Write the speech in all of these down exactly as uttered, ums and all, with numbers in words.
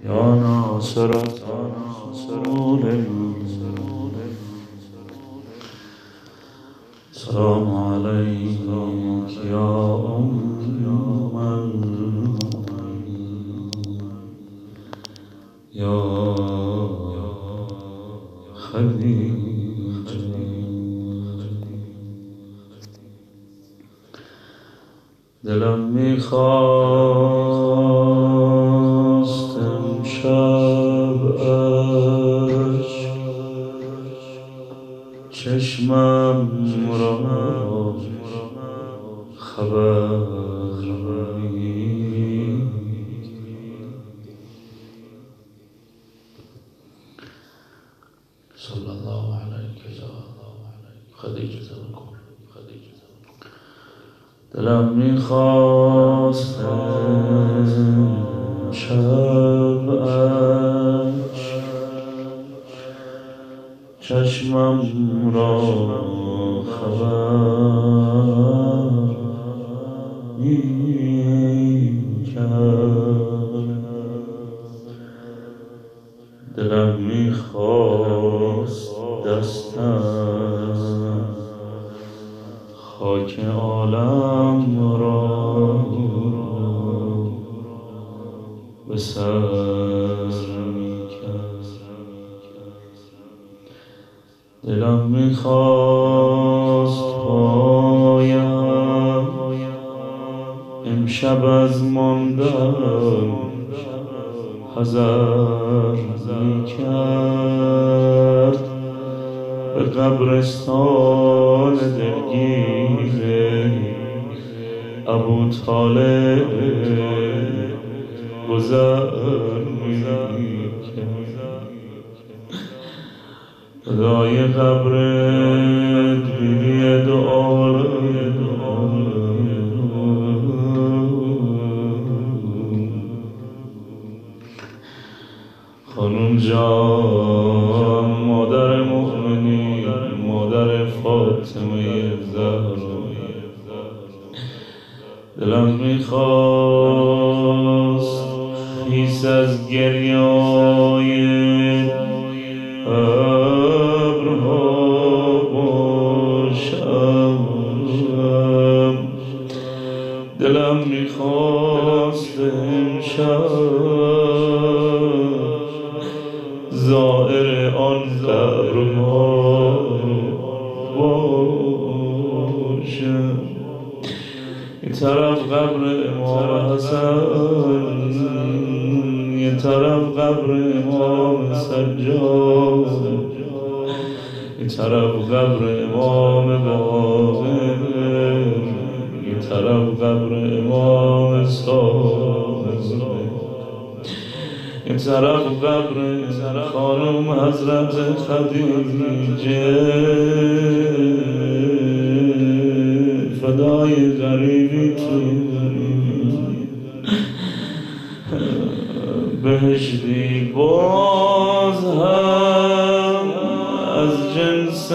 یا ناصر رسول سلام علیک یا ام یا خدیجه. دلم میخواست امشب اشک چشمم را خبر صلی الله علیک یا خدیجه. دلم میخواست امشب اشک چشمم را خبر می‌کرد. دلم میخواست دستم خاک عالم را به سر می‌کرد. دلم میخواست پایم امشب از ماندن حذر می‌کرد. به قبرستان دلگیر ابوطالب گذر می‌کرد. خدای قبرت بیلی دعا خانم جان، مادر مؤمنین، مادر فاطمه زهرا، دلم میخواست خیس از گریای ابرها باشم. دلم میخواست امشب زائر آن قبرها باشم. یه طرف قبر امام حسن، یه طرف قبر امام سجاد، یه طرف قبر امام باقر، یه طرف قبر امام صادق، یه طرف قبر خانم حضرت خدیجه. فدای غریبی تو بهشتی باز هم از جنس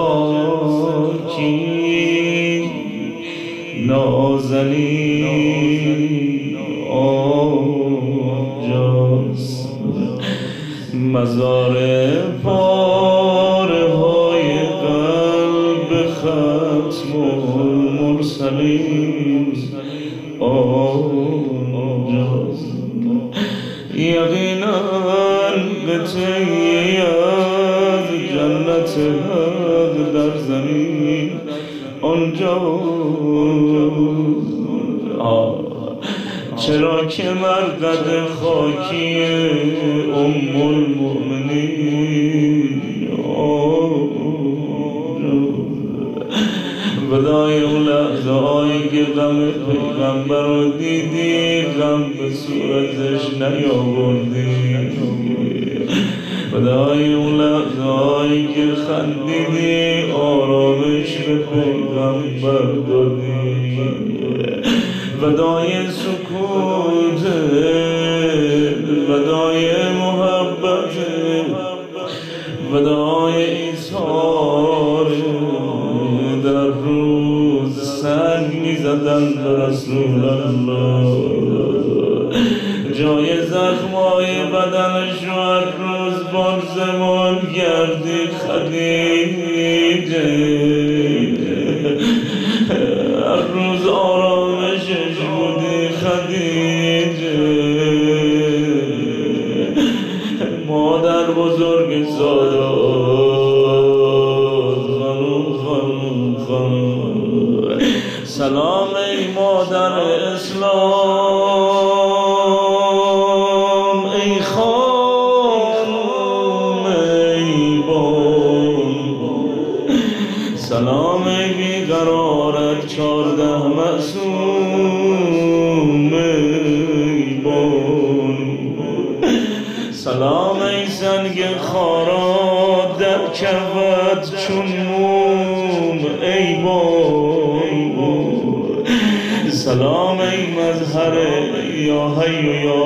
خاکی نازنین آنجاست. مزار پاره های قلب ختم المرسلین آنجاست. یقینا قطعی از جنت حق در زمین آنجاست. چرا که مرقد خاکی ام المؤمنین بدای اون لحظه هایی که غم پیغمبر رو دیدی غم به صورتش نیاوردی، بدای اون لحظه هایی که خندیدی آرامش به پیغمبر دادی، ودای سکوت، ودای محبت، ودای ایثار در روز سنگ میزدن به رسول الله. جای زخم فدای بدنش و هر روز بار زمان گردی خدیجه، هر روز آرامشش بودی خدیجه، مادر بزرگ سادات خانم خانم خانم. سلام ای مادر اسلام، ای خانم ای بان، سلام ای بیقرارت چارده معصوم ای بان، سلام ای سنگ خارا در کفت چون موم ای بان، سلام ای مظهر یا حی و یا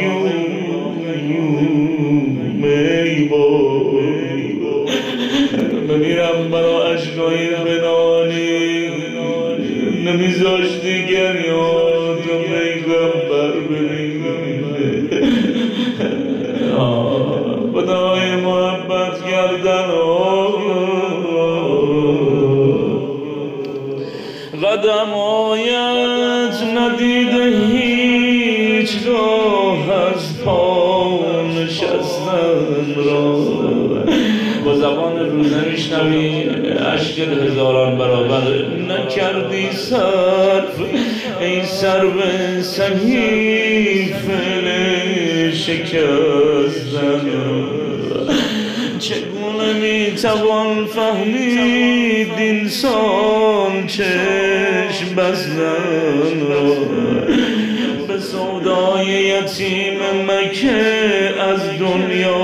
قیوم ای بان. بمیرم برا عشقای بنانی، نمیذاشتی گریات و پیغمبر ببینه. خدای محبت کردن قدمایت ندیده هیچگاه از پا نشستن را. با زبان روزه میشنوی اشک هزاران برابر نکردی صرف ای سرو صحیفه شکستن. چگونه میتوان فهمید انسان چشم بستن را به سودای یتیم مکه از دنیا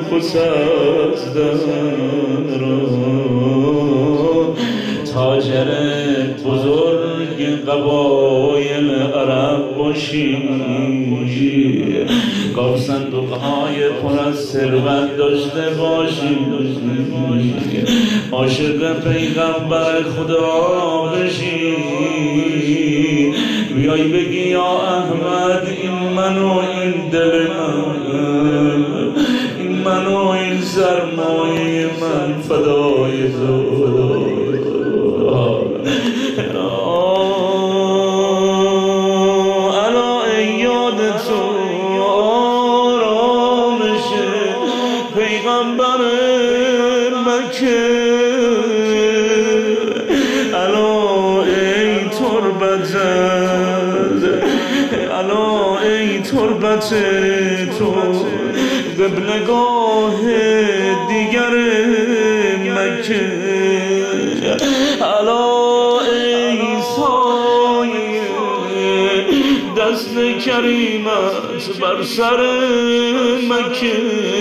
گسستن را. تاجر بزرگ قبایل عرب باشی، گاه صندوقهای پر از ثروت داشته باشی، عاشق پیغمبر خدا بشی، بیای بگی یا احمد این من و این دل من، این من و این سرمایه من فدای تو. الا ای یاد تو آرامش پیغمبر مکه، الا ای تربت، الا ای تربت تو قبلگاه دیگر مکه، الا ای سایه دست کریمت بر سر مکه.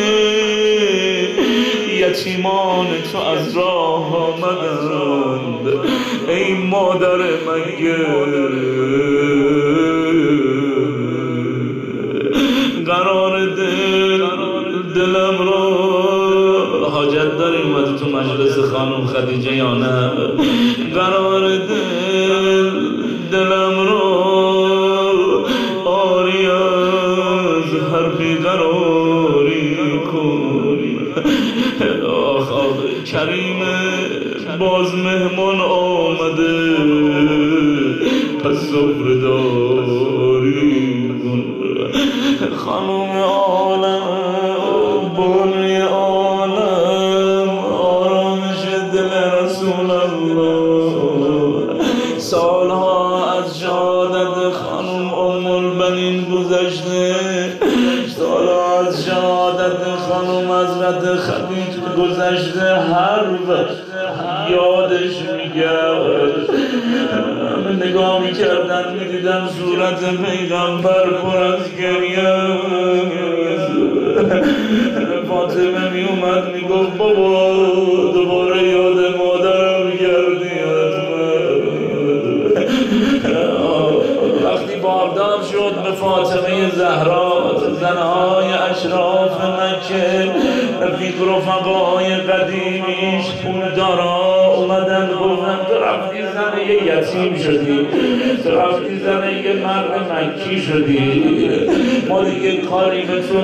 یتیمان تو از راه آمدند ای مادر مکه، قرار دل دلم رو حاجت داریم اومدی تو مجلس خانم خدیجه یا نه؟ قرار دل دلم رو آری از هر بیقراری کن. آخ آخ کریم باز مهمان آمده پس سفره داری کن. خانم عالم بنی عالم آرامش دل رسول الله، سالها از شهادت خانم ام البنین گذشته، سالها از شهادت خانم حضرت خدیجه گذشته، هر وقت یادش میگرد همه نگاه میکردن میدیدن صورت پیغمبر پر از گریه. فاطمه میومد میگفت بابا دوباره یاد مادرم کردی. وقتی باردار شد به فاطمه زهرا، زنهای اشراف مکه رفیق رفقای قدیمیش پولدارا اومدن گفتن تو رفتی زن یه یتیم شدی، تو رفتی زنه یه مرد مکی شدی ما دیگه کاری به تو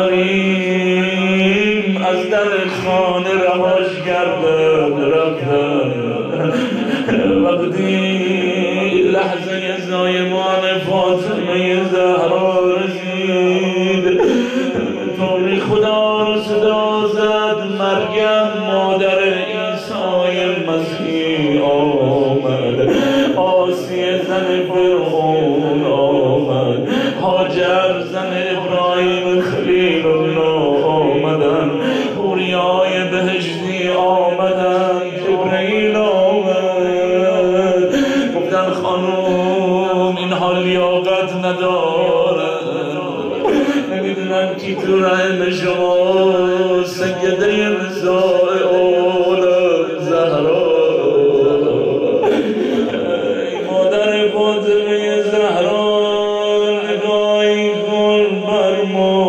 نداریم از در خانه رهاش کردن رفتن وقتی لحظه زایمان فاطمه زهرا رسید طوری خدا رو صدا زد مریم مادر عیسی مسیح آمد آسیه زن فرعون آمد هاجر زن ابراهیم خلیل الله آمدن حوریای بهشتی آمدن جبرئیل آمد گفتن خانوم این حال لیاقت نداره نمیدونن کی تو رحم شما سیده نساء عالم زهرا مادر فاطمه زهرا نگاهی کن بر ما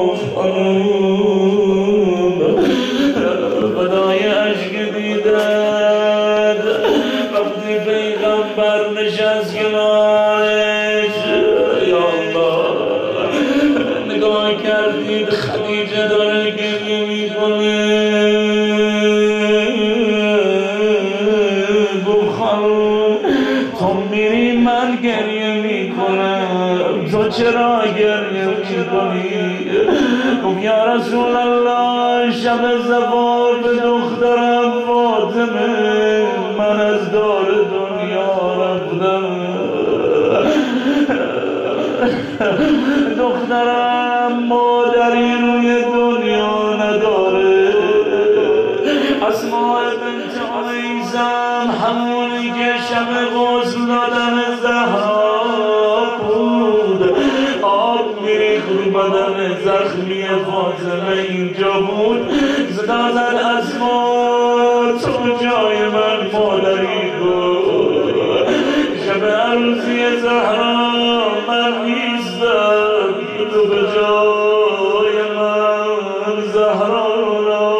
خانوم فدای عشق دیدد وقتی پیغمبر نشست کنارش یا الله نگاه کردید خدیجه داره گریه میکنه گفت خانوم تو میری من گریه میکنم تو چرا گریه میکنی گفت یا رسول الله شب زفاف به دخترم فاطمه من از دار دنیا رفتم دخترم مادری روی دنیا نداره اسماء بنت عمیسم همونی که شب غسل دادن زهرا بود آب میریخت رو بدن زخمی فاطمه اینجا بود صدا زد اسماء تو جای من مادری بود شب عروسی زهرا من نیستم تو به جای من زهرا را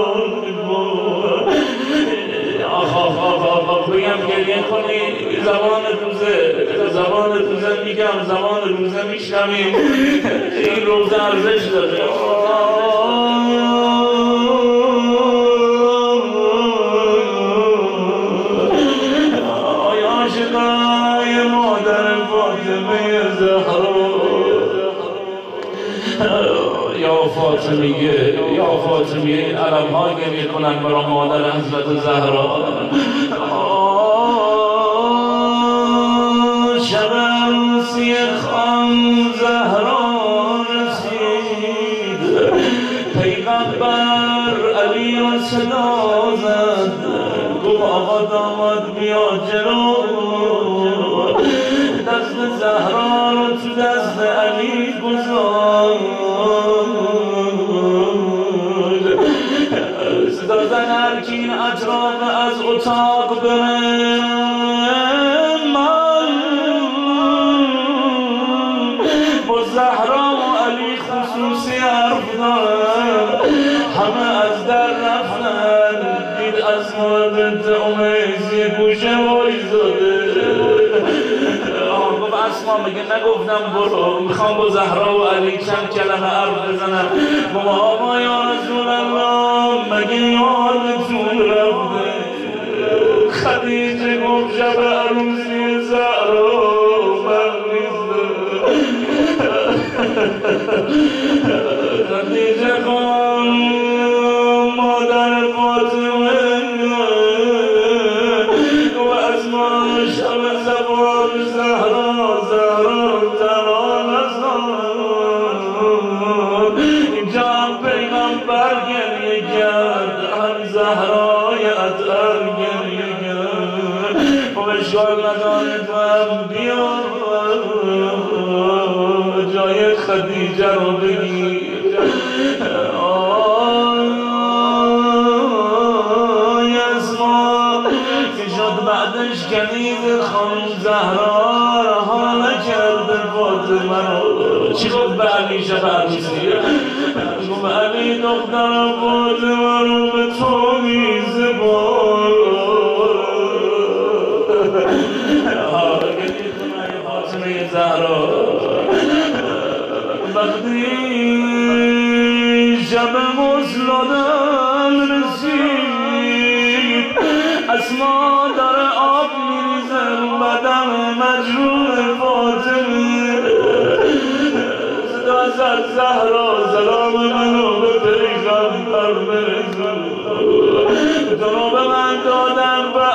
آخ آخ آخ آخ بگم گریه کنی زبان روزه زبان روزه میگم زبان روزه میشنویم این روزه ارزش داره آیا عاشقای مادر فاطمه زهرا یا فاطمه یا فاطمه این علم ها گریه کنن برای مادر حضرت زهرا شب عروسی خان زهرا رسید پیغمبر علی را صدا زد گفت آقا داماد بیا جلو دست زهرا رو تو دست علی گذاشت صدا زن هر کی این اطراف از اتاق بره من با زهرا و علی خصوصی حرف دارم همه از در رفتن دید اسماء بنت عمیس یه گوشه وایزاده گفت اسماء میگه نگفتم برو میخوام با زهرا و علی چند کلمه حرف بزنم گفت آقا یا رسول الله مگه یادتون رفته خدیجه گفت شب عروسی زهرا من نیستم خدیجه خان مادر فاطمه و اسماء شب زبان زهرا زهرا تنها نزار اینجا هم پیغمبر گریه کرد هم زهرای اطهر گریه کرد و به شاگردان تو هم بیا جای خدیجه رو بگیر آی اسماء که شد بعدش کنید خانم زهرا رها نکرده فاطمه رو چی گفت به علی شب عروسی گفت علی دخترم فاطمه رو به تو میزبان به غسل دادن رسید اسما داره آب میریزه رو بدن مجروح فاطمه صدا زهرا سلام منو به پیغمبر برسون جناب من دادن